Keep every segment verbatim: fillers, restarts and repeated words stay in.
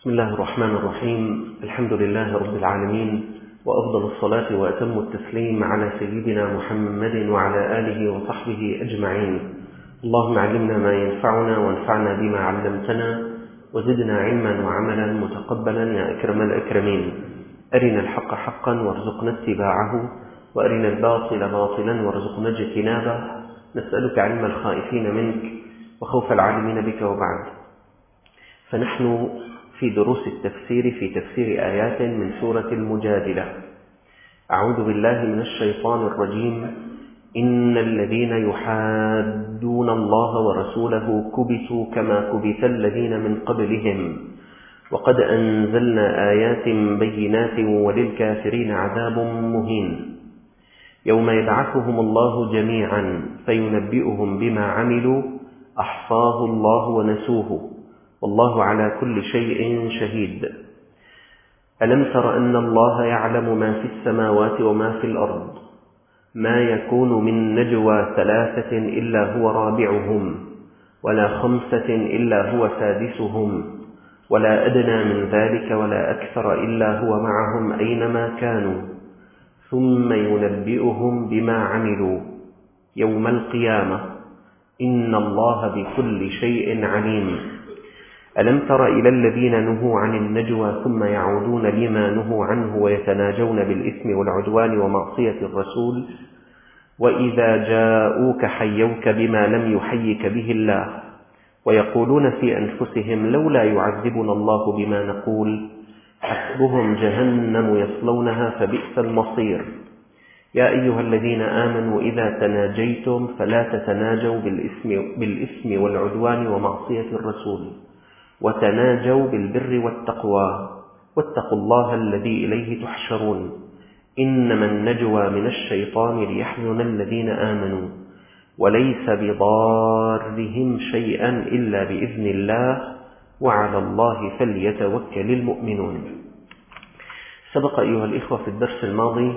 بسم الله الرحمن الرحيم. الحمد لله رب العالمين، وأفضل الصلاة وأتم التسليم على سيدنا محمد وعلى آله وصحبه أجمعين. اللهم علمنا ما ينفعنا وانفعنا بما علمتنا وزدنا علما وعملا متقبلا يا أكرم الأكرمين. أرنا الحق حقا وارزقنا اتباعه، وأرنا الباطل باطلا وارزقنا اجتنابه. نسألك علم الخائفين منك وخوف العالمين بك. وبعد، فنحن في دروس التفسير في تفسير آيات من سورة المجادلة. أعوذ بالله من الشيطان الرجيم. إن الذين يحادون الله ورسوله كبتوا كما كبت الذين من قبلهم وقد أنزلنا آيات بينات وللكافرين عذاب مهين. يوم يبعثهم الله جميعا فينبئهم بما عملوا أحصاه الله ونسوه والله على كل شيء شهيد. ألم تر أن الله يعلم ما في السماوات وما في الأرض؟ ما يكون من نجوى ثلاثة إلا هو رابعهم ولا خمسة إلا هو سادسهم ولا أدنى من ذلك ولا أكثر إلا هو معهم أينما كانوا ثم ينبئهم بما عملوا يوم القيامة إن الله بكل شيء عليم. ألم تر إلى الذين نهوا عن النجوى ثم يعودون لما نهوا عنه ويتناجون بالإثم والعدوان ومعصية الرسول وإذا جاءوك حيوك بما لم يحيك به الله ويقولون في أنفسهم لولا يعذبنا الله بما نقول حسبهم جهنم يصلونها فبئس المصير. يا أيها الذين آمنوا إذا تناجيتم فلا تتناجوا بالإثم, بالإثم والعدوان ومعصية الرسول وتناجوا بالبر والتقوى واتقوا الله الذي إليه تحشرون. إنما النجوى من الشيطان ليحزن الذين آمنوا وليس بضارهم شيئا إلا بإذن الله وعلى الله فليتوكل المؤمنون. سبق أيها الإخوة في الدرس الماضي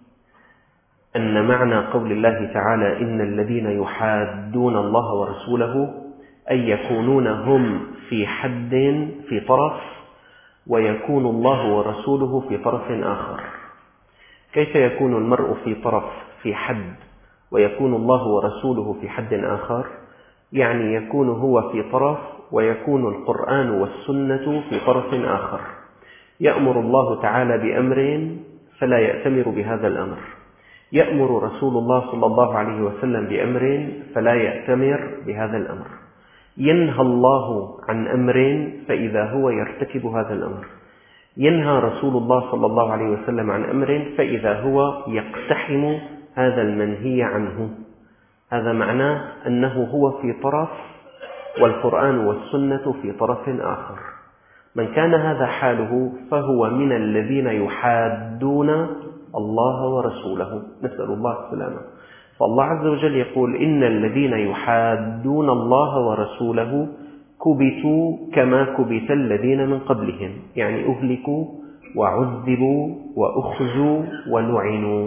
أن معنى قول الله تعالى إن الذين يحادون الله ورسوله أي يكونون هم في حد في طرف ويكون الله ورسوله في طرف آخر. كيف يكون المرء في طرف في حد ويكون الله ورسوله في حد آخر؟ يعني يكون هو في طرف ويكون القرآن والسنة في طرف آخر. يأمر الله تعالى بأمر فلا يأتمر بهذا الأمر، يأمر رسول الله صلى الله عليه وسلم بأمر فلا يأتمر بهذا الأمر، ينهى الله عن أمر فإذا هو يرتكب هذا الأمر، ينهى رسول الله صلى الله عليه وسلم عن أمر فإذا هو يقتحم هذا المنهي عنه. هذا معناه أنه هو في طرف والقرآن والسنة في طرف آخر. من كان هذا حاله فهو من الذين يحادون الله ورسوله، نسأل الله السلامة. فالله عز وجل يقول إن الذين يحادون الله ورسوله كبتوا كما كبت الذين من قبلهم، يعني أهلكوا وعذبوا وأخزوا ولعنوا.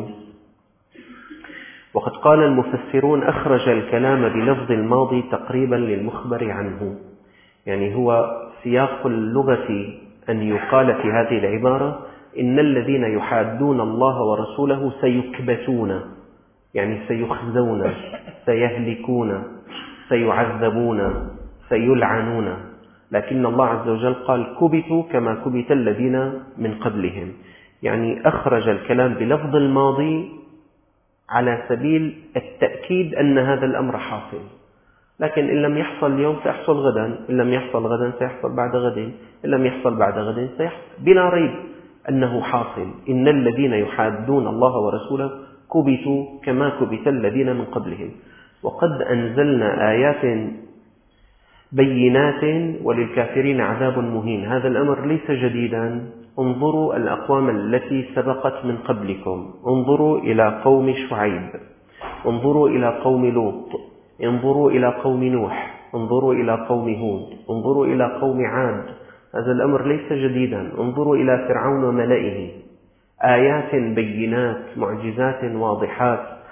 وقد قال المفسرون أخرج الكلام بلفظ الماضي تقريبا للمخبر عنه، يعني هو سياق اللغة أن يقال في هذه العبارة إن الذين يحادون الله ورسوله سيكبتون، يعني سيخزون سيهلكون سيعذبون سيلعنون، لكن الله عز وجل قال كبتوا كما كبت الذين من قبلهم، يعني أخرج الكلام بلفظ الماضي على سبيل التأكيد أن هذا الأمر حاصل، لكن إن لم يحصل اليوم سيحصل غدا، إن لم يحصل غدا سيحصل بعد غد، إن لم يحصل بعد غد سيحصل، بلا ريب أنه حاصل. إن الذين يحادون الله ورسوله كبتوا كما كبت الذين من قبلهم وقد أنزلنا آيات بينات وللكافرين عذاب مهين. هذا الأمر ليس جديدا. انظروا الأقوام التي سبقت من قبلكم، انظروا إلى قوم شعيب، انظروا إلى قوم لوط، انظروا إلى قوم نوح، انظروا إلى قوم هود، انظروا إلى قوم عاد. هذا الأمر ليس جديدا. انظروا إلى فرعون وملئه، آيات بينات معجزات واضحات.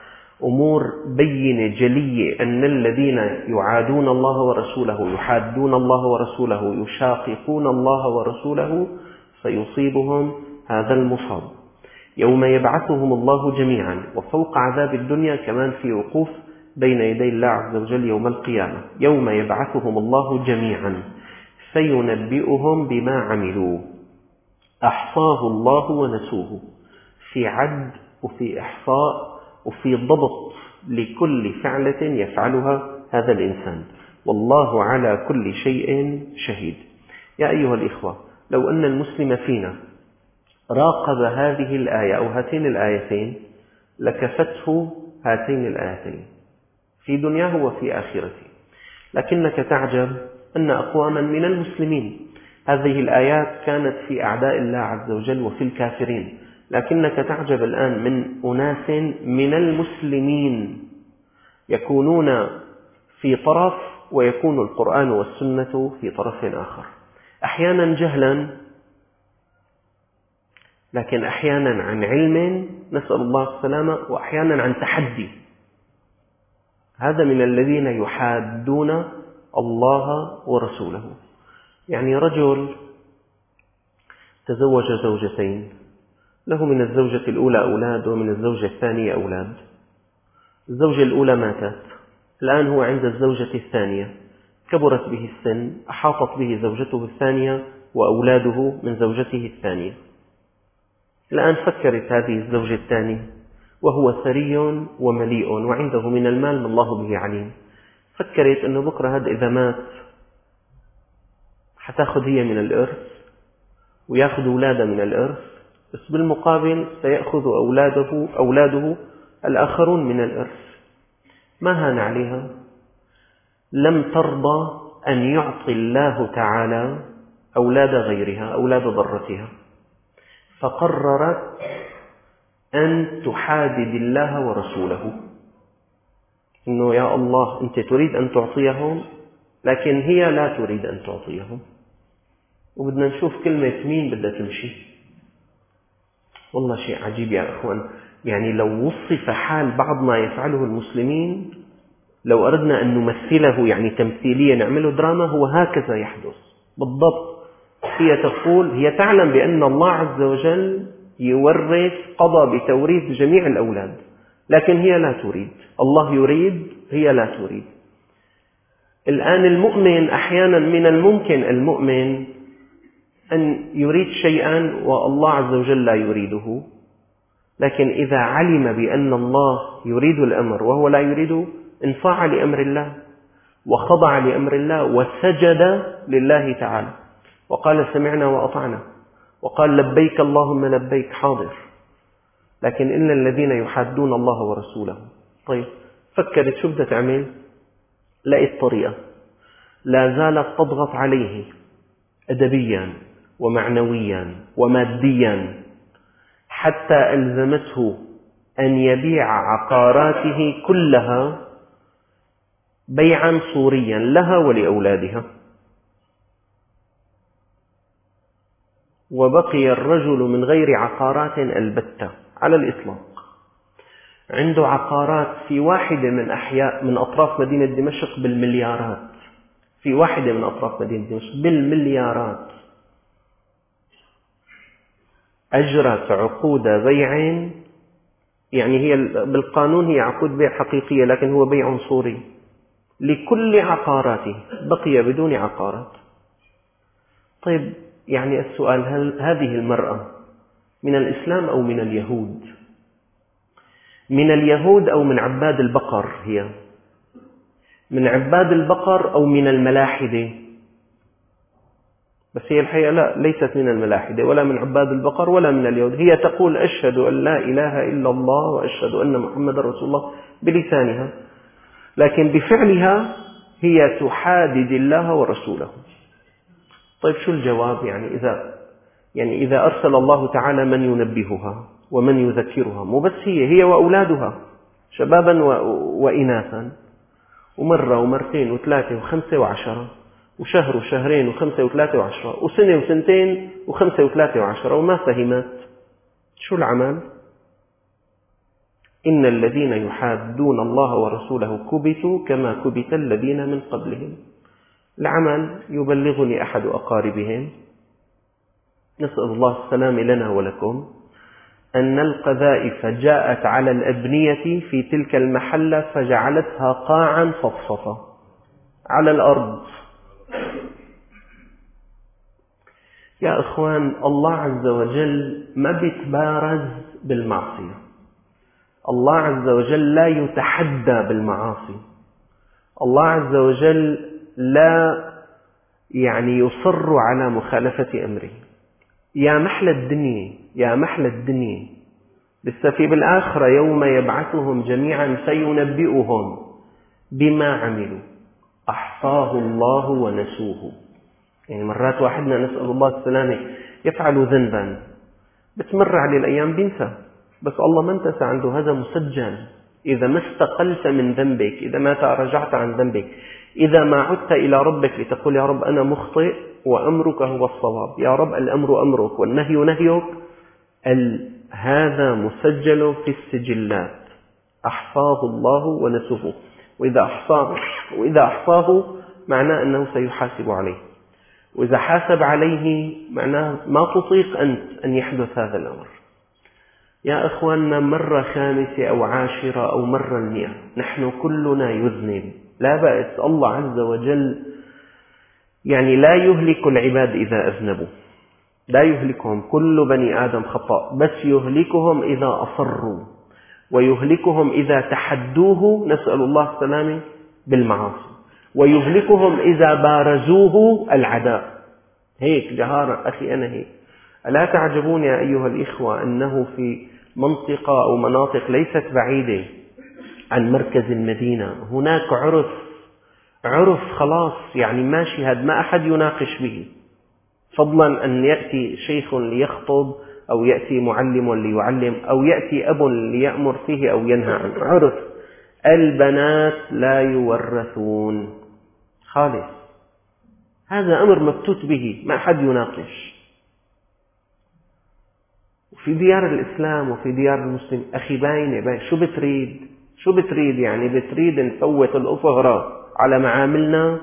أمور بينة جلية أن الذين يعادون الله ورسوله يحادون الله ورسوله يشاققون الله ورسوله سيصيبهم هذا المصاب. يوم يبعثهم الله جميعا، وفوق عذاب الدنيا كمان في وقوف بين يدي الله عز وجل يوم القيامة. يوم يبعثهم الله جميعا فينبئهم بما عملوا أحصاه الله ونسوه. في عد وفي إحصاء وفي ضبط لكل فعلة يفعلها هذا الإنسان، والله على كل شيء شهيد. يا أيها الإخوة، لو أن المسلم فينا راقب هذه الآية أو هاتين الآيتين لكفته هاتين الآيتين في دنياه وفي آخرته. لكنك تعجب أن أقواما من المسلمين، هذه الآيات كانت في أعداء الله عز وجل وفي الكافرين، لكنك تعجب الآن من أناس من المسلمين يكونون في طرف ويكون القرآن والسنة في طرف آخر، أحيانا جهلا، لكن أحيانا عن علم نسأل الله السلامة، وأحيانا عن تحدي. هذا من الذين يحادون الله ورسوله. يعني رجل تزوج زوجتين، له من الزوجة الأولى أولاد ومن الزوجة الثانية أولاد. الزوجة الأولى ماتت، الآن هو عند الزوجة الثانية، كبرت به السن، أحاطت به زوجته الثانية وأولاده من زوجته الثانية. الآن فكرت هذه الزوجة الثانية وهو ثري ومليء وعنده من المال ما الله به عليم، فكرت أنه بكرة هذا إذا مات حتاخذ هي من الإرث ويأخذ أولاده من الإرث، بس بالمقابل سيأخذ أولاده, أولاده الآخرون من الإرث. ما هان عليها، لم ترضى أن يعطي الله تعالى أولاد غيرها، أولاد ضرتها، فقررت أن تحادد الله ورسوله، إنه يا الله أنت تريد أن تعطيهم لكن هي لا تريد أن تعطيهم. وبدنا نشوف كلمة مين بدها تمشي. والله شيء عجيب يا أخوان. يعني لو وصف حال بعض ما يفعله المسلمين، لو أردنا أن نمثله يعني تمثيليا نعمله دراما، هو هكذا يحدث بالضبط. هي تقول، هي تعلم بأن الله عز وجل يورث، قضى بتوريث جميع الأولاد، لكن هي لا تريد. الله يريد، هي لا تريد. الآن المؤمن أحيانا من الممكن المؤمن أن يريد شيئا والله عز وجل لا يريده، لكن إذا علم بأن الله يريد الأمر وهو لا يريده انصاع لأمر الله وخضع لأمر الله وسجد لله تعالى وقال سمعنا وأطعنا وقال لبيك اللهم لبيك، حاضر. لكن إن الذين يحادون الله ورسوله. طيب فكرت شو بدها تعمل؟ لقيت طريقة، لا زالت تضغط عليه أدبيا ومعنويا وماديا حتى ألزمته أن يبيع عقاراته كلها بيعا صوريا لها ولأولادها. وبقي الرجل من غير عقارات البتة على الإطلاق. عنده عقارات في واحدة من أحياء من أطراف مدينة دمشق بالمليارات، في واحدة من أطراف مدينة دمشق بالمليارات. أجرت عقود بيع، يعني هي بالقانون هي عقود بيع حقيقية، لكن هو بيع صوري لكل عقاراته، بقي بدون عقارات. طيب يعني السؤال، هل هذه المرأة من الإسلام أو من اليهود؟ من اليهود أو من عباد البقر؟ هي من عباد البقر أو من الملاحدة؟ بس هي الحقيقة لا، ليست من الملاحدة ولا من عباد البقر ولا من اليهود. هي تقول أشهد أن لا إله إلا الله وأشهد أن محمد رسول الله بلسانها، لكن بفعلها هي تحادد الله ورسوله. طيب شو الجواب؟ يعني إذا يعني إذا أرسل الله تعالى من ينبهها ومن يذكرها، مو بس هي هي وأولادها شبابا وإناثا، ومرة ومرتين وثلاثة وخمسة وعشرة، وشهر وشهرين وخمسة وثلاثة وعشرة، وسنة وسنتين وخمسة وثلاثة وعشرة، وما فهمت شو العمل. إن الذين يحادون الله ورسوله كبتوا كما كبت الذين من قبلهم. العمل يبلغني أحد أقاربهم، نسأل الله السلام لنا ولكم، أن القذائف جاءت على الأبنية في تلك المحلة فجعلتها قاعا صفصفا على الأرض. يا إخوان، الله عز وجل ما بيتبارز بالمعصية، الله عز وجل لا يتحدى بالمعاصي، الله عز وجل لا يعني يصر على مخالفة أمره. يا محلى الدنيا، يا محلى الدنيا، لسه في بالآخرة يوم يبعثهم جميعا فينبئهم بما عملوا أحصاه الله ونسوه. يعني مرات واحدنا نسأل الله السلامة يفعل ذنبا، بتمر عليه الأيام بينسى، بس الله ما انتسى عنده، هذا مسجل. إذا ما استقلت من ذنبك، إذا ما ترجعت عن ذنبك، إذا ما عدت إلى ربك لتقول يا رب أنا مخطئ وأمرك هو الصواب، يا رب الأمر أمرك والنهي نهيك، هذا مسجل في السجلات، أحصاه الله ونسوه. وإذا أحصاه, وإذا أحصاه معناه أنه سيحاسب عليه، وإذا حاسب عليه معناه ما تطيق أنت أن يحدث هذا الأمر. يا أخواننا، مرة خامسة أو عاشرة أو مرة المئة نحن كلنا يذنب، لا بأس. الله عز وجل يعني لا يهلك العباد إذا أذنبوا، لا يهلكهم، كل بني آدم خطأ، بس يهلكهم إذا أصروا، ويهلكهم إذا تحدوه، نسأل الله السلامة، بالمعاصي، ويهلكهم إذا بارزوه العداء. هيك جهارة أخي، أنا هيك. ألا تعجبون يا أيها الإخوة أنه في منطقة أو مناطق ليست بعيدة عن مركز المدينة هناك عرف، عرف خلاص يعني ماشي، هذا ما أحد يناقش به، فضلا أن يأتي شيخ ليخطب أو يأتي معلم ليعلم أو يأتي أب ليأمر فيه أو ينهى عنه. عرف البنات لا يورثون خالص، هذا أمر مبتوت به، ما أحد يناقش. وفي ديار الإسلام وفي ديار المسلم أخي باينة باين. شو بتريد؟ شو بتريد يعني؟ بتريد نفوت الأفهرة على معاملنا؟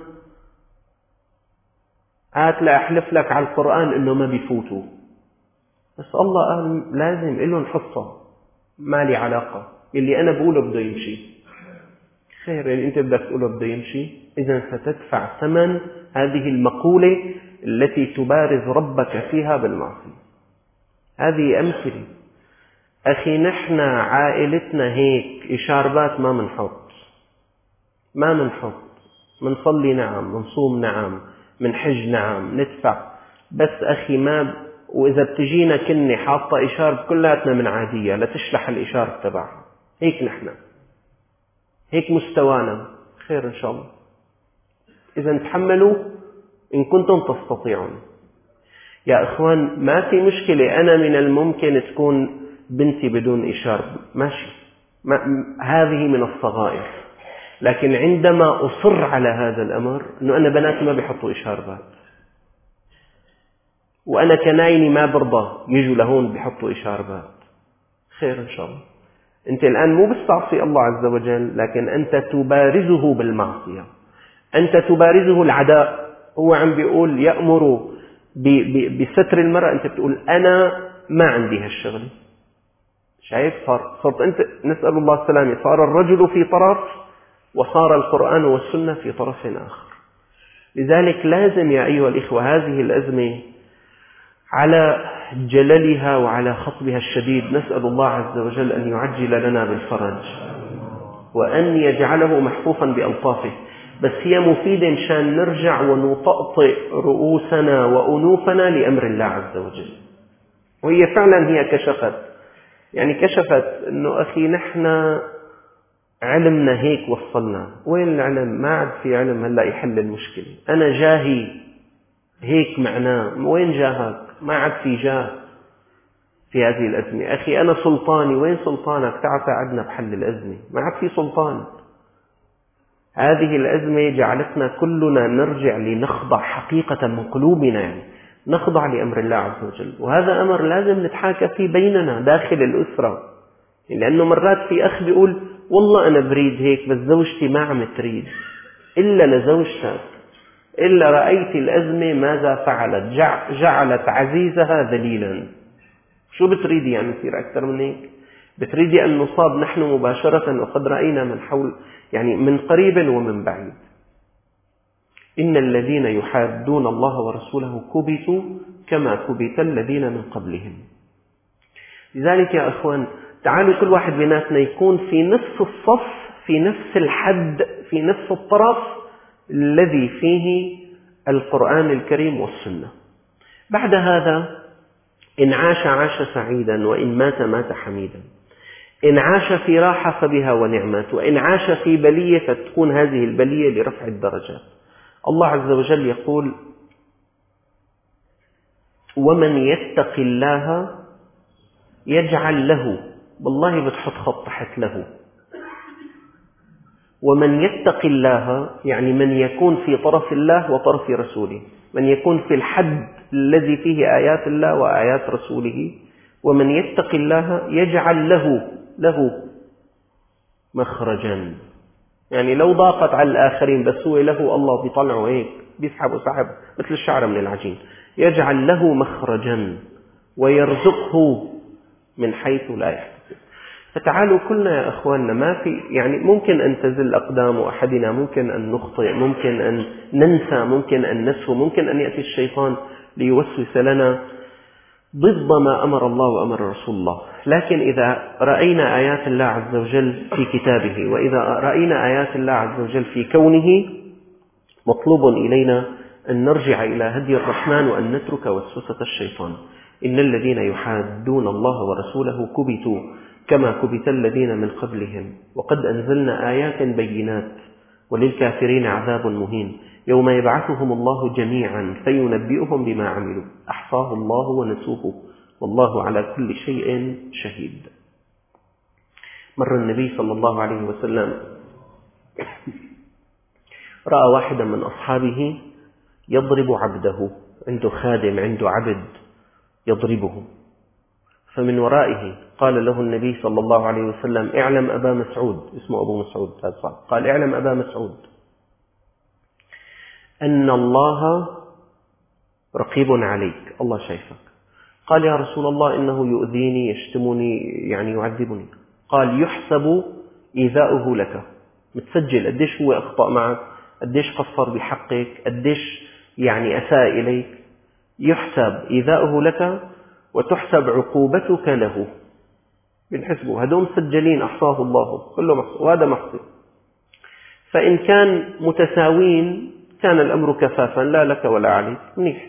هات لا أحلف لك على القرآن إنه ما بيفوتوا، بس الله قال لازم إلهم حصة، ما لي علاقة، اللي أنا بقوله بده يمشي. خير، اللي أنت بدك تقوله بده يمشي، إذا ستدفع ثمن هذه المقولة التي تبارز ربك فيها بالمعصية. هذه أمثلة أخي. نحن عائلتنا هيك، إشاربات ما منحط، ما منحط، منصلي نعم، منصوم نعم، منحج نعم، ندفع، بس أخي ما. وإذا بتجينا كني حاطة إشارب كلاتنا من عادية لا تشلح الإشارب تبعها. هيك نحن، هيك مستوانا. خير إن شاء الله، إذا تحملوا إن كنتم تستطيعون. يا إخوان، ما في مشكلة، أنا من الممكن تكون بنتي بدون إشارب، ماشي، ما هذه من الصغائر. لكن عندما أصر على هذا الأمر، أنه أنا بناتي ما بيحطوا إشاربات، وأنا كنايني ما برضى يجوا لهون بيحطوا إشاربات، خير إن شاء الله. أنت الآن مو بتعصي الله عز وجل، لكن أنت تبارزه بالمعصية، أنت تبارزه العداء. هو عم بيقول يأمر بستر المرأة، أنت بتقول أنا ما عندي هالشغل. شايف؟ صرت أنت، نسأل الله السلامة، صار الرجل في طرف وصار القرآن والسنة في طرف آخر. لذلك لازم يا أيها الإخوة هذه الأزمة على جللها وعلى خطبها الشديد نسأل الله عز وجل أن يعجل لنا بالفرج وأن يجعله محفوفا بألطافه. بس هي مفيدة مشان نرجع ونطأطئ رؤوسنا وأنوفنا لأمر الله عز وجل. وهي فعلا هي كشفت، يعني كشفت أنه أخي نحن علمنا هيك وصلنا. وين العلم؟ ما عاد في علم هلأ يحل المشكلة. أنا جاهي هيك معناه، وين جاهك؟ ما عاد في جاه في هذه الأزمة. أخي أنا سلطاني، وين سلطانك؟ تعال ساعدنا بحل الأزمة. ما عاد في سلطان. هذه الأزمة جعلتنا كلنا نرجع لنخضع حقيقة من قلوبنا، يعني نخضع لأمر الله عز وجل. وهذا أمر لازم نتحاكى فيه بيننا داخل الأسرة. لأنه مرات في أخ بيقول والله أنا بريد هيك بس زوجتي ما عم تريد، إلا لزوجتك إلا رأيت الأزمة ماذا فعلت، جعلت عزيزها ذليلا. شو بتريدي يعني يصير أكثر من هيك؟ بتريدي أن نصاب نحن مباشرة وقد رأينا من حول يعني من قريب ومن بعيد. إن الذين يحادون الله ورسوله كبتوا كما كبت الذين من قبلهم. لذلك يا أخوان تعالوا كل واحد بيناتنا يكون في نفس الصف، في نفس الحد، في نفس الطرف الذي فيه القرآن الكريم والسنة. بعد هذا إن عاش عاش سعيدا وإن مات مات حميدا. إن عاش في راحة فبها ونعمت، وإن عاش في بلية فتكون هذه البلية لرفع الدرجات. الله عز وجل يقول ومن يتق الله يجعل له، والله بتحط خط تحت له، ومن يتق الله يعني من يكون في طرف الله وطرف رسوله، من يكون في الحد الذي فيه آيات الله وآيات رسوله. ومن يتق الله يجعل له له مخرجا، يعني لو ضاقت على الآخرين بس هو له الله بيطلعه هيك بيسحبه سحب مثل الشعر من العجين. يجعل له مخرجا ويرزقه من حيث لا يحتسب. فتعالوا كلنا يا أخواننا، ما في يعني ممكن أن تزل أقدام أحدنا، ممكن أن نخطئ، ممكن أن ننسى، ممكن أن نسهو، ممكن أن يأتي الشيطان ليوسوس لنا ضد ما أمر الله وأمر رسول الله. لكن إذا رأينا آيات الله عز وجل في كتابه، وإذا رأينا آيات الله عز وجل في كونه، مطلوب إلينا أن نرجع إلى هدي الرحمن وأن نترك وسوسة الشيطان. إن الذين يحادون الله ورسوله كبتوا كما كبت الذين من قبلهم وقد أنزلنا آيات بينات وللكافرين عذاب مهين يوم يبعثهم الله جميعا فينبئهم بما عملوا أحصاه الله ونسوه والله على كل شيء شهيد. مر النبي صلى الله عليه وسلم رأى واحدا من أصحابه يضرب عبده، عنده خادم عنده عبد يضربه، فمن ورائه قال له النبي صلى الله عليه وسلم اعلم أبا مسعود، اسمه أبو مسعود هذا صح، قال اعلم أبا مسعود أن الله رقيب عليك، الله شايفك. قال يا رسول الله إنه يؤذيني يشتمني يعني يعذبني. قال يحسب إيذاؤه لك، متسجل قديش هو أخطأ معك، قديش قصر بحقك، قديش يعني أساء إليك، يحسب إيذاؤه لك وتحسب عقوبتك له. بنحسبه هذول مسجلين أحصاه الله كله محصي، وهذا محصي. فإن كان متساوين كان الأمر كفافا لا لك ولا عليك منيح،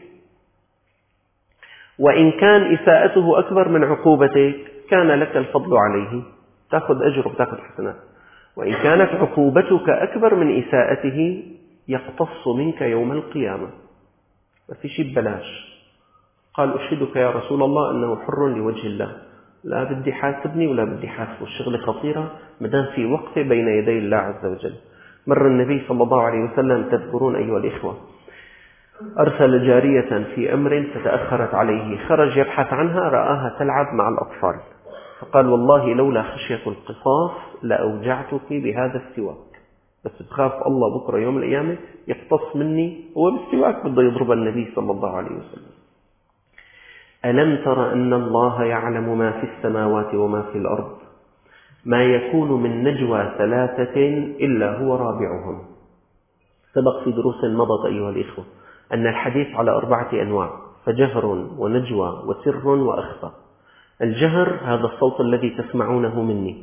وإن كان إساءته أكبر من عقوبتك كان لك الفضل عليه، تأخذ أجر وتأخذ حسنات. وإن كانت عقوبتك أكبر من إساءته يقتص منك يوم القيامة، ما في شيء ببلاش. قال أشهدك يا رسول الله أنه حر لوجه الله، لا بدي حاسبني ولا بدي حاسبه، الشغل خطيرة مدام في وقفة بين يدي الله عز وجل. مر النبي صلى الله عليه وسلم تذكرون أيها الإخوة أرسل جارية في أمر فتأخرت عليه، خرج يبحث عنها رآها تلعب مع الأطفال، فقال والله لولا خشية القصاص لأوجعتك بهذا السواك، بس بخاف الله بكرة يوم القيامة يقتص مني. هو بالسواك بده يضرب النبي صلى الله عليه وسلم. ألم تر أن الله يعلم ما في السماوات وما في الأرض ما يكون من نجوى ثلاثة إلا هو رابعهم. سبق في دروس مضت أيها الإخوة أن الحديث على أربعة أنواع، فجهر ونجوى وسر وأخفى. الجهر هذا الصوت الذي تسمعونه مني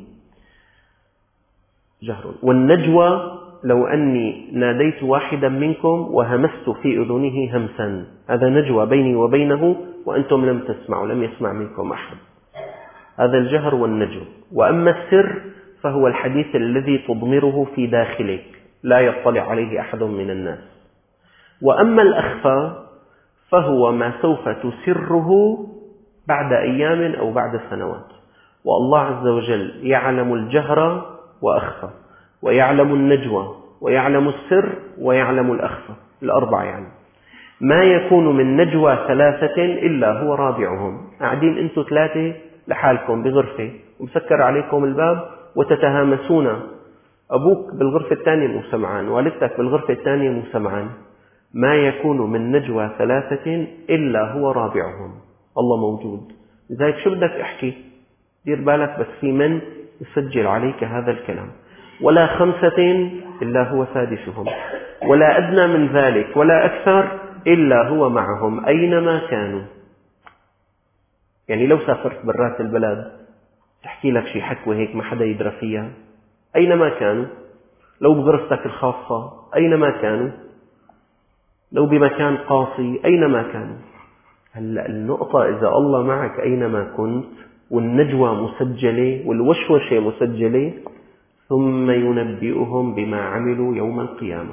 جهر، والنجوى لو أني ناديت واحدا منكم وهمست في أذنه همسا، هذا نجوى بيني وبينه وأنتم لم تسمعوا، لم يسمع منكم أحد، هذا الجهر والنجوى. وأما السر فهو الحديث الذي تضمره في داخلك لا يطلع عليه أحد من الناس. وأما الأخفى فهو ما سوف تسره بعد أيام أو بعد سنوات. والله عز وجل يعلم الجهر وأخفى، ويعلم النجوى، ويعلم السر، ويعلم الأخفى، الأربع يعني. ما يكون من نجوى ثلاثة إلا هو رابعهم. قاعدين أنتم ثلاثة لحالكم بغرفة ومسكر عليكم الباب وتتهامسون، أبوك بالغرفة الثانية مو سمعان، والدتك بالغرفة الثانية مو سمعان، ما يكون من نجوى ثلاثة إلا هو رابعهم. الله موجود، لذلك شو بدك احكي؟ دير بالك بس في من يسجل عليك هذا الكلام. ولا خمسة إلا هو سادسهم، ولا أدنى من ذلك ولا أكثر إلا هو معهم أينما كانوا. يعني لو سافرت برات البلد تحكي لك شي حكوة هيك ما حدا يدرى فيها، أينما كانوا. لو بغرفتك الخاصة أينما كانوا، لو بمكان قاصي أينما كانوا. هلأ النقطة إذا الله معك أينما كنت، والنجوى مسجلة والوشوشة مسجلة، ثم ينبئهم بما عملوا يوم القيامة،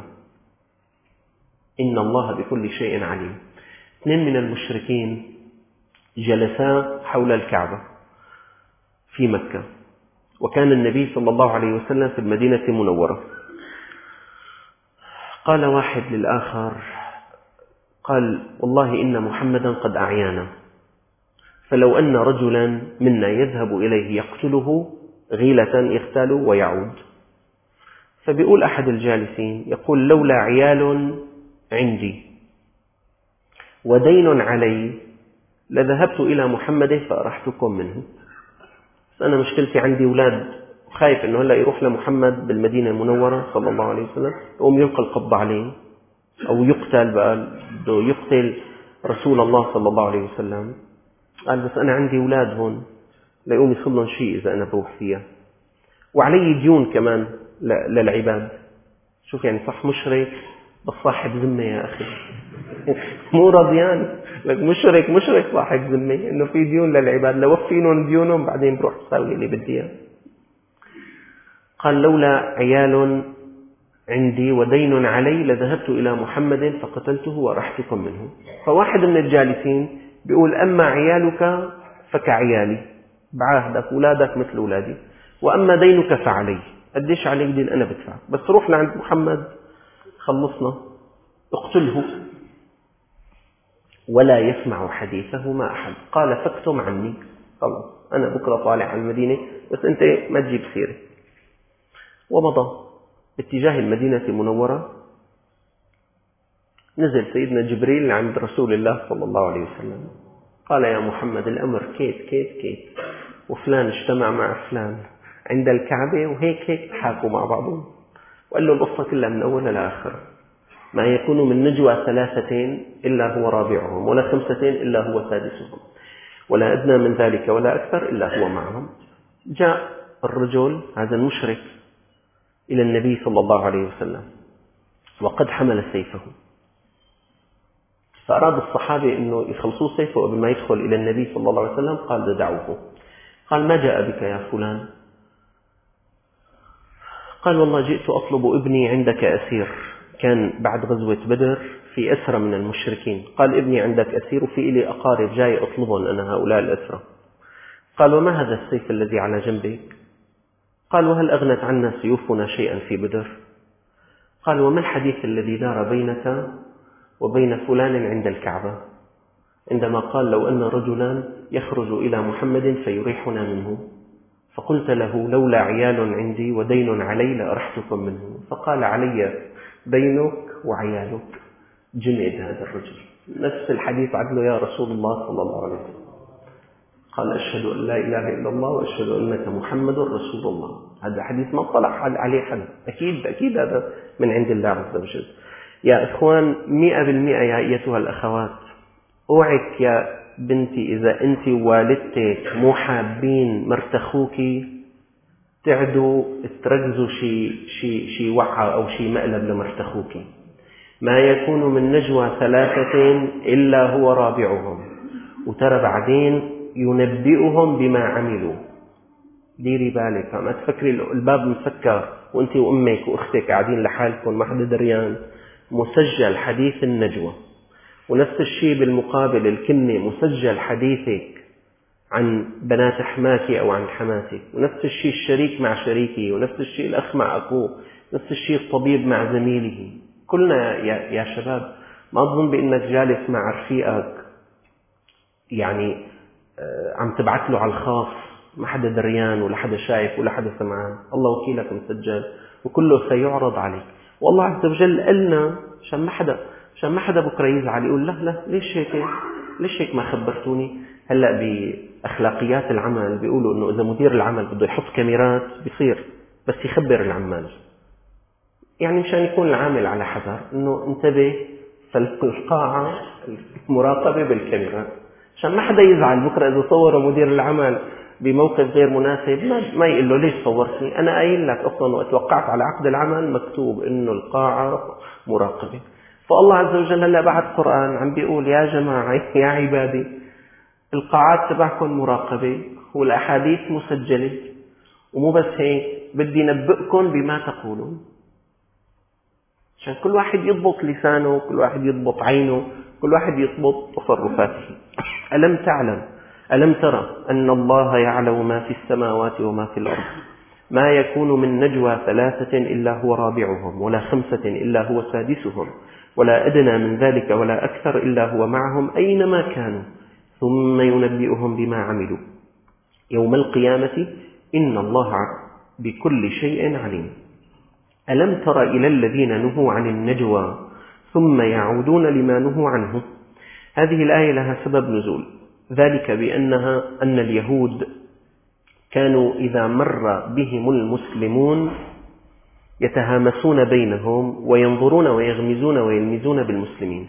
إن الله بكل شيء عليم. اثنين من المشركين جلسا حول الكعبة في مكة، وكان النبي صلى الله عليه وسلم في المدينة المنورة. قال واحد للآخر، قال والله إن محمدا قد أعيانا، فلو أن رجلا منا يذهب إليه يقتله غيلة يغتال ويعود. فبيقول أحد الجالسين يقول لولا عيال عندي ودين علي لذهبت إلى محمد فأرحتكم منه. بس أنا مشكلتي عندي أولاد، خايف أنه هلأ يروح لمحمد بالمدينة المنورة صلى الله عليه وسلم يقوم يلقى القبض عليه أو يقتل، بقى بده يقتل رسول الله صلى الله عليه وسلم. قال بس أنا عندي أولاد هون لا يقوم يصل لهم شيء إذا أنا بروح فيها، وعلي ديون كمان للعباد. شوف يعني صح مشرك بس صاحب ذمة يا أخي مو رضيان لك، مشرك مشرك صاحب ذمة إنه في ديون للعباد، لوفينهم ديونهم بعدين بروح تساوي اللي بديها. قال لولا عيال عندي ودين علي لذهبت إلى محمد فقتلته ورحتكم منه. فواحد من الجالسين بيقول أما عيالك فكعيالي، بعهدك أولادك مثل أولادي، وأما دينك فعلي، قديش عليك دين أنا بدفع، بس روح لعند محمد خلصنا، اقتله ولا يسمع حديثه ما أحد. قال فاكتم عني، خلص أنا بكرة طالع على المدينة بس أنت ما تجيب سيرة. ومضى باتجاه المدينة المنورة. نزل سيدنا جبريل عند رسول الله صلى الله عليه وسلم، قال يا محمد الأمر كيت كيت كيت، وفلان اجتمع مع فلان عند الكعبة وهيك هيك تحاكوا مع بعضهم. وقال له القصة كلها من أولها لآخرها، ما يكون من نجوى ثلاثة إلا هو رابعهم، ولا خمسة إلا هو سادسهم، ولا أدنى من ذلك ولا أكثر إلا هو معهم. جاء الرجل هذا المشرك إلى النبي صلى الله عليه وسلم وقد حمل سيفه، فأراد الصحابة أنه يخلصوا سيفه قبل ما يدخل إلى النبي صلى الله عليه وسلم. قال دعوه. قال ما جاء بك يا فلان؟ قال والله جئت أطلب ابني عندك أسير، كان بعد غزوة بدر في أسرى من المشركين. قال ابني عندك أسير وفي إلي أقارب جاي أطلبهم أنا هؤلاء الأسرى. قال وما هذا السيف الذي على جنبك؟ قال وهل أغنت عنا سيوفنا شيئا في بدر؟ قال وما الحديث الذي دار بينك وبين فلان عند الكعبة عندما قال لو أن رجلا يخرج إلى محمد فيريحنا منه، فقلت له لولا عيال عندي ودين علي لأرحتكم منه، فقال علي دينك وعيالك. جند هذا الرجل، نفس الحديث عدله يا رسول الله صلى الله عليه وسلم. قال أشهد أن لا إله إلا الله وأشهد أنك محمد رسول الله. هذا حديث ما طلع عليه حد، أكيد أكيد هذا من عند الله عز وجل. يا إخوان مئة بالمئة يا أيتها الأخوات، أوعك يا بنتي إذا أنت والدتك مو حابين مرتخوك تعدوا تركزوا شي شي شي وعى أو شي مقلب لمرتخوك. ما يكون من نجوى ثلاثة إلا هو رابعهم، وترى بعدين ينبئهم بما عملوا. ديري بالك، ما تفكري الباب مسكر وانت وامك واختك قاعدين لحالكم ما حدا دريان. مسجل حديث النجوى. ونفس الشيء بالمقابل الكلمة مسجل حديثك عن بنات حماك أو عن حماتك، ونفس الشيء الشريك مع شريكه، ونفس الشيء الأخ مع أخوه، نفس الشيء الطبيب مع زميله. كلنا يا, يا شباب ما أظن بأنك جالس مع رفيقك يعني عم تبعت له على الخاص ما حدا دريان ولا حدا شايف ولا حدا سمعان، الله وكيلك مسجل وكله سيعرض عليك. والله عز وجل قلنا عشان ما حدا عشان ما حدا بكره يزعل يقول لا لا ليش هيك ليش هيك ما خبرتوني. هلا باخلاقيات العمل بيقولوا انه اذا مدير العمل بده يحط كاميرات بيصير، بس يخبر العمال، يعني مشان يكون العامل على حذر انه انتبه فالقاعه مراقبه بالكاميرات عشان ما حدا يزعل بكره اذا صور مدير العمل بموقف غير مناسب ما, ما يقول له ليش صورتني. انا قايل لك اصلا واتوقعت على عقد العمل مكتوب انه القاعه مراقبه. فالله عز وجل هلا بعد قرآن عم بيقول يا جماعه يا عبادي القاعات تبعكم مراقبه والاحاديث مسجله، ومو بس هيك بدي نبئكم بما تقولون، عشان كل واحد يضبط لسانه، كل واحد يضبط عينه، كل واحد يضبط تصرفاته. ألم تعلم ألم ترى أن الله يعلم ما في السماوات وما في الأرض، ما يكون من نجوى ثلاثة إلا هو رابعهم ولا خمسة إلا هو سادسهم ولا أدنى من ذلك ولا أكثر إلا هو معهم أينما كانوا ثم ينبئهم بما عملوا يوم القيامة إن الله بكل شيء عليم. ألم تر إلى الذين نهوا عن النجوى ثم يعودون لما نهوا عنه. هذه الآية لها سبب نزول، ذلك بأنها أن اليهود كانوا إذا مر بهم المسلمون يتهامسون بينهم وينظرون ويغمزون ويلمزون بالمسلمين،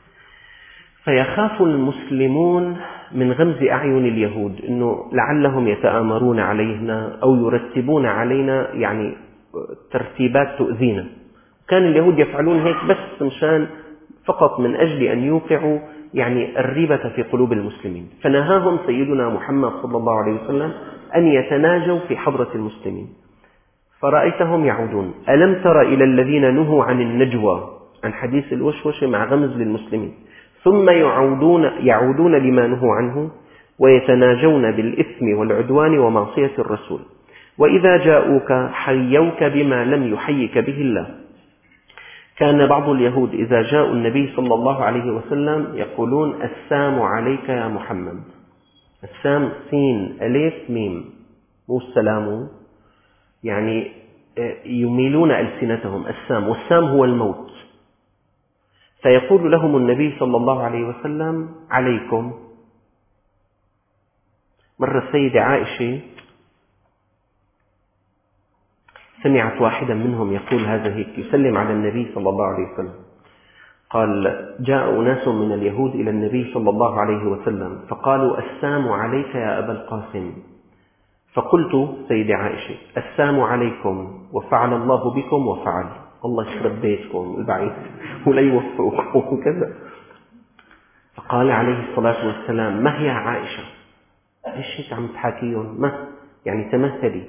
فيخاف المسلمون من غمز أعين اليهود أنه لعلهم يتآمرون علينا أو يرتبون علينا يعني ترتيبات تؤذينا. كان اليهود يفعلون هيك بس مشان فقط من أجل أن يوقعوا يعني الريبة في قلوب المسلمين، فنهاهم سيدنا محمد صلى الله عليه وسلم أن يتناجوا في حضرة المسلمين. فرأيتهم يعودون. ألم تر إلى الذين نهوا عن النجوى، عن حديث الوشوش مع غمز للمسلمين، ثم يعودون, يعودون لما نهوا عنه ويتناجون بالإثم والعدوان ومعصية الرسول، وإذا جاءوك حيوك بما لم يحيك به الله. كان بعض اليهود إذا جاءوا النبي صلى الله عليه وسلم يقولون السلام عليك يا محمد. السام سين ألف ميم، مو السلام، يعني يميلون ألسنتهم السام، والسام هو الموت. فيقول لهم النبي صلى الله عليه وسلم عليكم. مرة السيدة عائشة سمعت واحدا منهم يقول هذا هيك، يسلم على النبي صلى الله عليه وسلم. قال جاء أناس من اليهود إلى النبي صلى الله عليه وسلم فقالوا السلام عليك يا أبا القاسم. فقلت سيدة عائشة السلام عليكم وفعل الله بكم وفعل، الله يخرب بيتكم البعيد ولا يوفقكم وكذا. فقال عليه الصلاة والسلام ما هي عائشة، ليش هيك عم تحاكيهم؟ ما يعني تمثلي،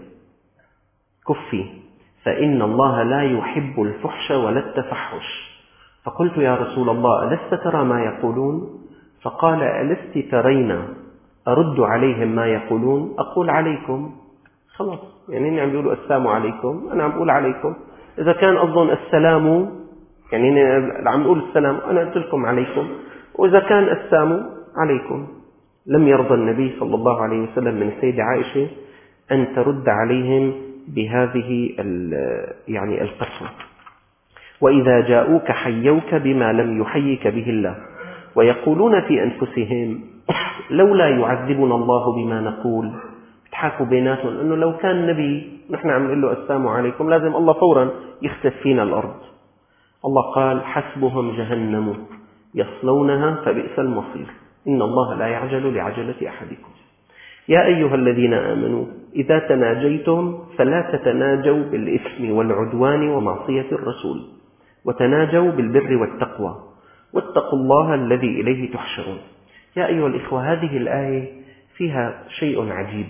كفي، فإن الله لا يحب الفحش ولا التفحش. فقلت يا رسول الله ألست ترى ما يقولون؟ فقال ألست ترين أرد عليهم ما يقولون؟ أقول عليكم. خلاص يعني إني عم بيقولوا السلام عليكم، أنا عم بقول عليكم. إذا كان أظن السلام يعني إني عم بقول السلام أنا قلت لكم عليكم، وإذا كان السلام عليكم. لم يرضى النبي صلى الله عليه وسلم من السيدة عائشة أن ترد عليهم بهذه يعني القسوة. وإذا جاءوك حيوك بما لم يحيك به الله ويقولون في أنفسهم لولا يعذبنا الله بما نقول. بتحاكوا بيناتهم أنه لو كان نبي نحن عم نقول له السلام عليكم لازم الله فورا يخسف فينا الأرض. الله قال حسبهم جهنم يصلونها فبئس المصير إن الله لا يعجل لعجلة أحدكم. يا أيها الذين آمنوا إذا تناجيتم فلا تتناجوا بالإثم والعدوان ومعصية الرسول، وتناجوا بالبر والتقوى واتقوا الله الذي إليه تحشرون. يا أيها الإخوة هذه الآية فيها شيء عجيب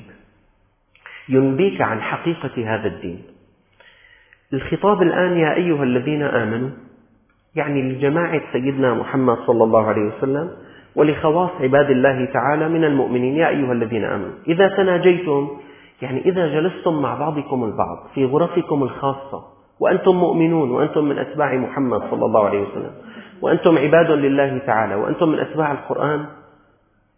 ينبيك عن حقيقة هذا الدين. الخطاب الآن يا أيها الذين آمنوا يعني لجماعة سيدنا محمد صلى الله عليه وسلم ولخواص عباد الله تعالى من المؤمنين. يا أيها الذين آمنوا إذا تناجيتم يعني إذا جلستم مع بعضكم البعض في غرفكم الخاصة وأنتم مؤمنون وأنتم من أتباع محمد صلى الله عليه وسلم وأنتم عباد لله تعالى وأنتم من أتباع القرآن،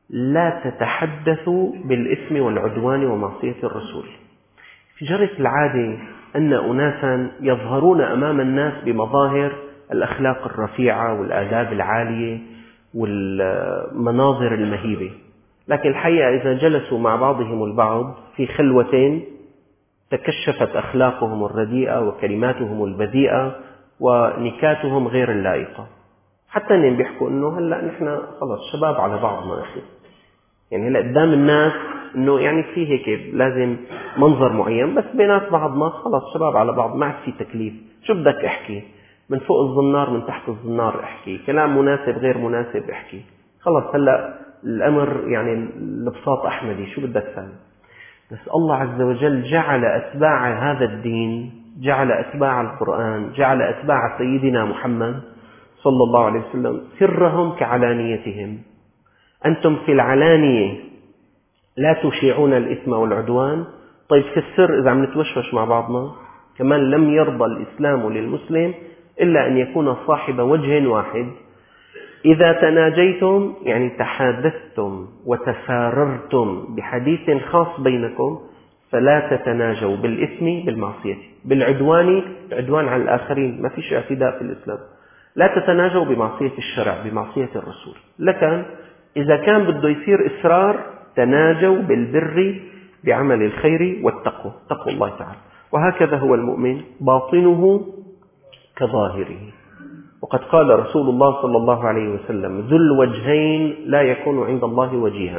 لا تتحدثوا بالإثم والعدوان ومعصية الرسول. في جرت العادة أن أناسا يظهرون أمام الناس بمظاهر الأخلاق الرفيعة والآداب العالية والمناظر المهيبة، لكن الحقيقة إذا جلسوا مع بعضهم البعض في خلوة تكشفت أخلاقهم الرديئة وكلماتهم البذيئة ونكاتهم غير اللائقة. حتى إنهم بيحكوا إنه هلأ نحن خلص شباب على بعضنا أخي، يعني هلأ قدام الناس إنه يعني في هيك لازم منظر معين، بس بينات بعضنا خلص شباب على بعض، ما عاد في تكليف. شو بدك احكي؟ من فوق الزنار من تحت الزنار احكي، كلام مناسب غير مناسب احكي، خلص هلأ الأمر يعني البساط أحمدي، شو بدك تعمل؟ بس الله عز وجل جعل أتباع هذا الدين، جعل أتباع القرآن، جعل أتباع سيدنا محمد صلى الله عليه وسلم سرهم كعلانيتهم. أنتم في العلانية لا تشيعون الإثم والعدوان، طيب في السر إذا عم نتوشوش مع بعضنا كمان لم يرضى الإسلام للمسلم إلا أن يكون صاحب وجه واحد. إذا تناجيتم يعني تحادثتم وتساررتم بحديث خاص بينكم فلا تتناجوا بالإثم بالمعصية بالعدوان، العدوان على الآخرين ما فيش اعتداء في الإسلام. لا تتناجوا بمعصية الشرع بمعصية الرسول. لكن إذا كان بده يصير إسرار تناجوا بالبر بعمل الخير والتقوى، تقوى الله تعالى. وهكذا هو المؤمن باطنه كظاهره. وقد قال رسول الله صلى الله عليه وسلم ذو الوجهين لا يكون عند الله وجيها.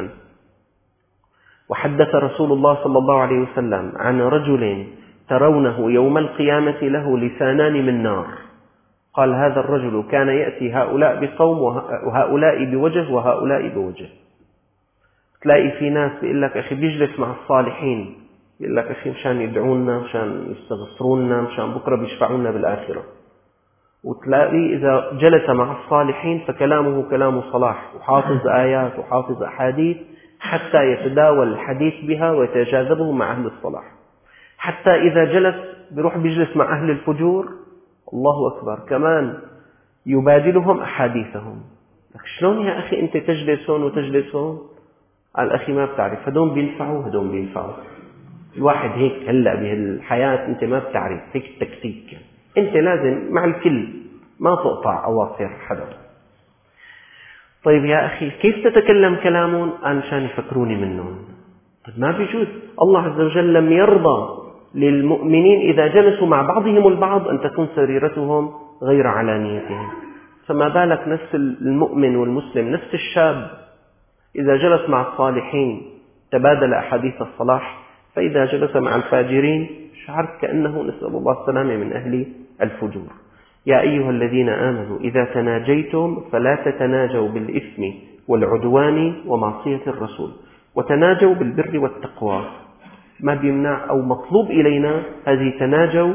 وحدث رسول الله صلى الله عليه وسلم عن رجل ترونه يوم القيامة له لسانان من نار، قال هذا الرجل كان يأتي هؤلاء بقوم وهؤلاء بوجه وهؤلاء بوجه. تلاقي في ناس بيقول لك أخي بيجلس مع الصالحين، بيقول لك أخي مشان يدعونا مشان يستغفرونا مشان بكرة بيشفعونا بالآخرة، وتلاقي إذا جلس مع الصالحين فكلامه كلام صلاح وحافظ آيات وحافظ أحاديث حتى يتداول الحديث بها ويتجاذبه مع أهل الصلاح. حتى إذا جلس بيروح بيجلس مع أهل الفجور الله أكبر كمان يبادلهم أحاديثهم. شلون يا أخي أنت تجلس هون وتجلس هون؟ قال أخي ما بتعرف، هدون بينفعوا هدون بينفعوا. الواحد هيك هلأ بهالحياة أنت ما بتعرف هيك التكتيك، أنت لازم مع الكل ما تقطع أواصر حدا. طيب يا أخي كيف تتكلم كلامهم؟ قال مشان يفكروني منهم. طيب ما بيجوز، الله عز وجل لم يرضى للمؤمنين إذا جلسوا مع بعضهم البعض أن تكون سريرتهم غير علانيتهم، فما بالك نفس المؤمن والمسلم نفس الشاب إذا جلس مع الصالحين تبادل أحاديث الصلاح، فإذا جلس مع الفاجرين شعرت كأنه نسأل الله السلامة من أهل الفجور. يا أيها الذين آمنوا إذا تناجيتم فلا تتناجوا بالإثم والعدوان ومعصية الرسول وتناجوا بالبر والتقوى. ما بيمنع أو مطلوب إلينا هذه تناجوا.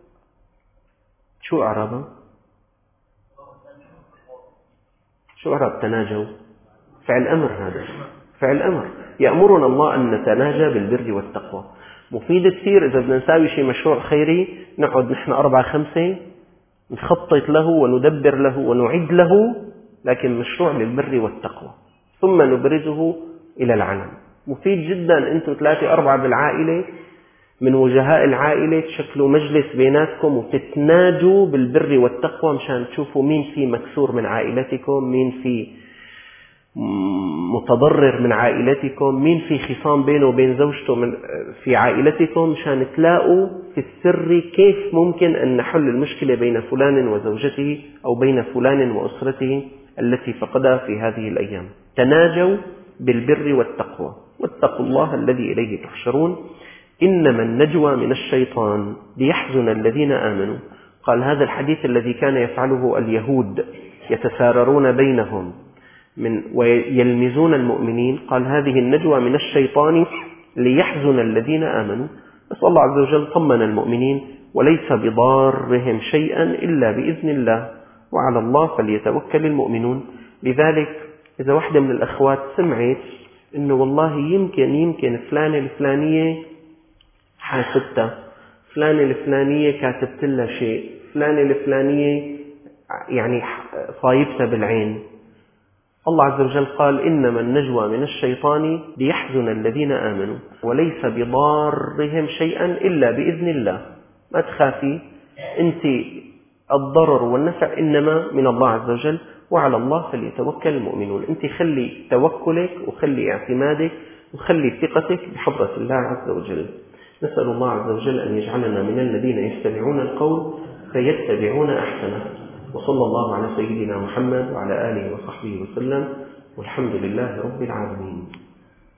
شو أعرابها؟ شو أعراب تناجوا؟ فعل أمر، هذا فعل أمر يأمرنا الله أن نتناجى بالبر والتقوى. مفيد كثير إذا بدنا نساوي شيء مشروع خيري نقعد نحن أربعة خمسة نخطط له وندبر له ونعد له، لكن مشروع للبر والتقوى ثم نبرزه إلى العلن. مفيد جدا أنتم ثلاثة أربعة بالعائلة من وجهاء العائلة تشكلوا مجلس بيناتكم وتتناجوا بالبر والتقوى مشان تشوفوا مين في مكسور من عائلتكم، مين في متضرر من عائلتكم، مين في خصام بينه وبين زوجته من في عائلتكم، مشان تلاقوا في السر كيف ممكن أن نحل المشكلة بين فلان وزوجته أو بين فلان وأسرته التي فقدها في هذه الأيام. تناجوا بالبر والتقوى واتقوا الله الذي إليه تحشرون. إنما النجوى من الشيطان ليحزن الذين آمنوا. قال هذا الحديث الذي كان يفعله اليهود يتساررون بينهم من ويلمزون المؤمنين، قال هذه النجوى من الشيطان ليحزن الذين آمنوا. بس الله عز وجل طمن المؤمنين وليس بضارهم شيئا إلا بإذن الله وعلى الله فليتوكل المؤمنون. لذلك إذا واحدة من الأخوات سمعت إنه والله يمكن يمكن فلانة الفلانية حاسبتها، فلانة الفلانية كاتبت لها شيء، فلانة الفلانية يعني صايبتها بالعين، الله عز وجل قال إنما النجوى من الشيطان ليحزن الذين آمنوا وليس بضارهم شيئا إلا بإذن الله. ما تخافي، أنت الضرر والنفع إنما من الله عز وجل، وعلى الله فليتوكل المؤمنون. أنت خلي توكلك وخلي اعتمادك وخلي ثقتك بحضرة الله عز وجل. نسأل الله عز وجل أن يجعلنا من الذين يستمعون القول فيتبعون أحسنه. وصلى الله على سيدنا محمد وعلى آله وصحبه وسلم، والحمد لله رب العالمين.